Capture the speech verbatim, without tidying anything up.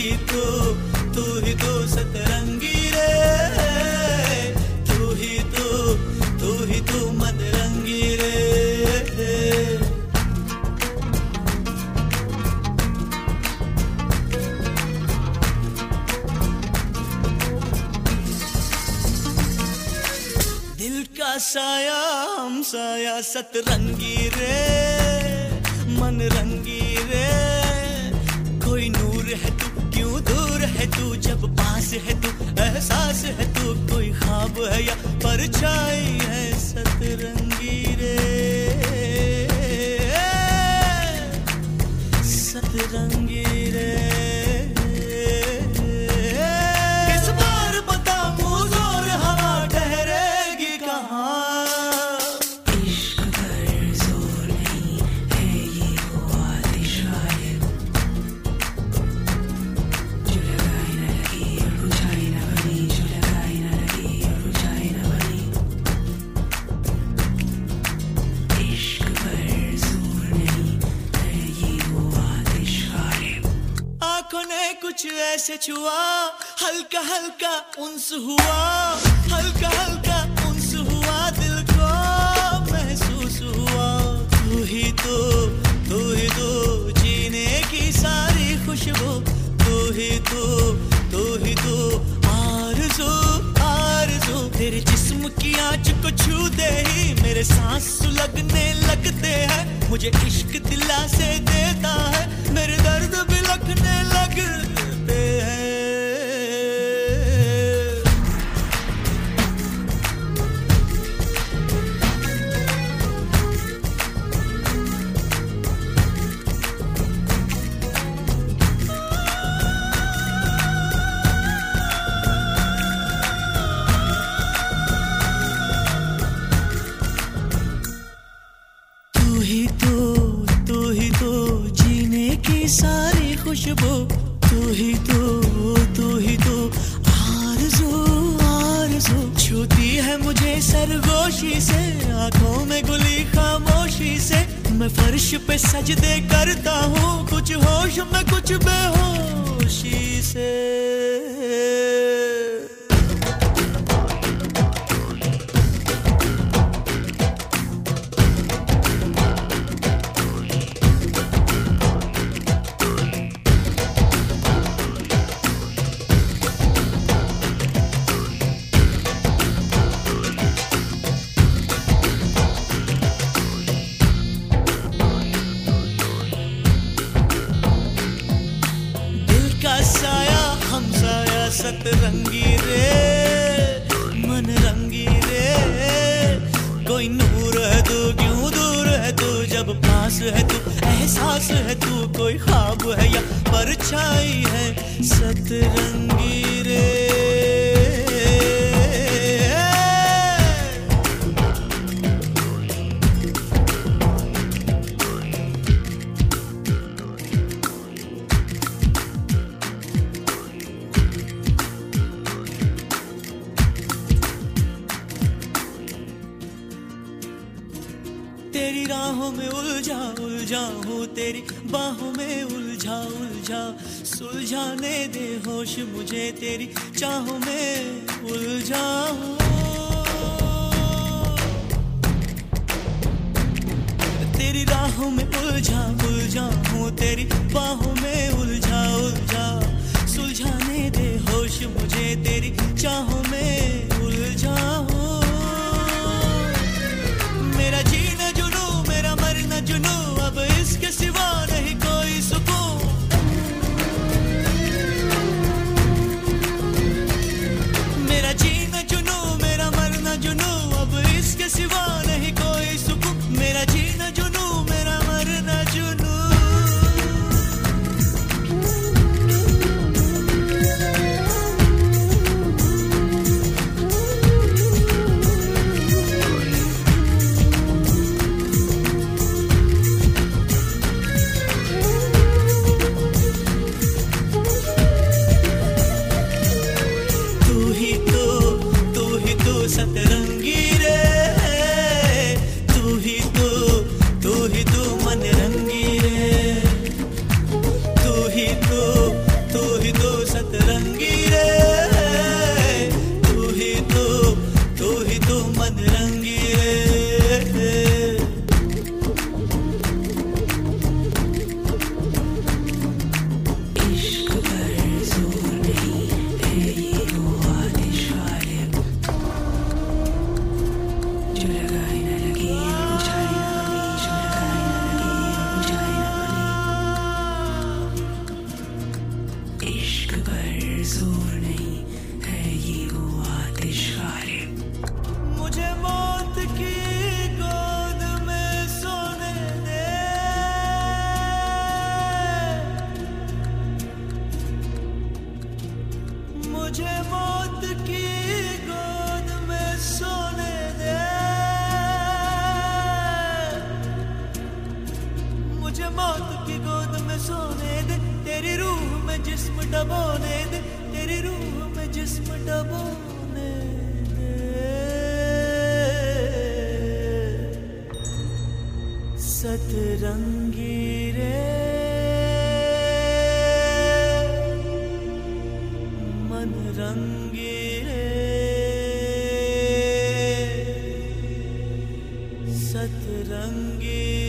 ही तो, तू ही तो सतरंगी रे, तू ही तो, तू ही तो मदरंगी रे। दिल का साया हम साया सतरंगी रे, मन रंगी रे, कोई नूर है तू क्यों दूर है तू, जब पास है तू एहसास है तू, कोई ख्वाब है या परछाई है सतरंगी रे, सतरंगी रे। इस बार बता मुझ और हवा ठहरेगी कहाँ, इश्क पर जोर नहीं है ये वो आतिश गालिब, जो लगाई न लगी और बुझाई न बनी, जो लगाई न लगी और बुझाई न बनी। इश्क पर जोर नहीं है ये वो आतिश गालिब। आंखों ने कुछ ऐसे छुआ, हल्का हल्का उन्स हुआ, हल्का हल्का उन्स हुआ, दिल को महसूस हुआ। तू ही तो, तू ही तो जीने की सारी खुशबू, तू ही तो, तू ही तो आरज़ू आरज़ू। तेरे जिस्म की आँच को छूते ही मेरे सांस सुलगने लगते हैं, मुझे इश्क दिला से देता है, मेरे दर्द बिलखने लगते हैं। तू ही तो, तू ही तो जीने की सारी खुशबू, तू ही तो, तू ही तो आरज़ू आरज़ू। छूती है मुझे सरगोशी से, आंखों में गुली खामोशी से, मैं फर्श पे सजदे करता हूँ, कुछ होश में कुछ बेहोशी से। दिल का साया हम साया सतरंगी रे, मन रंगी रे, कोई नूर है तू क्यों दूर है तू, जब पास है तू एहसास है तू, कोई ख्वाब है या परछाई है सतरंगी रे। तेरी राहों में उलझा उलझा हूँ, तेरी बाहों में उलझा उलझा, सुलझाने दे होश मुझे, तेरी चाहों में उलझा हूँ। तेरी राहों में उलझा उलझा हूँ, तेरी बाहों में उलझा उलझा, सुलझाने दे होश मुझे, तेरी चाहों में उलझा हूँ। मेरा जीना जुनू, मेरा मरना जुनू, अब इसके सिवा नहीं कोई सुकून। मेरा जीना जुनू, मेरा मरना जुनू, अब इसके सिवा नहीं कोई सुकून। मेरा जीना जुनू, मेरा मरना जुनू। जोर नहीं है ये वो आतिश गालिब। मुझे मौत की गोद में सोने दे, मुझे मौत की गोद में सोने दे, मुझे मौत की गोद में सोने दे, तेरी रूह में जिस्म डबोने दे, तेरी रूह में जिस्म डबोने दे। सतरंगी रे मन रंगी रे, सतरंगी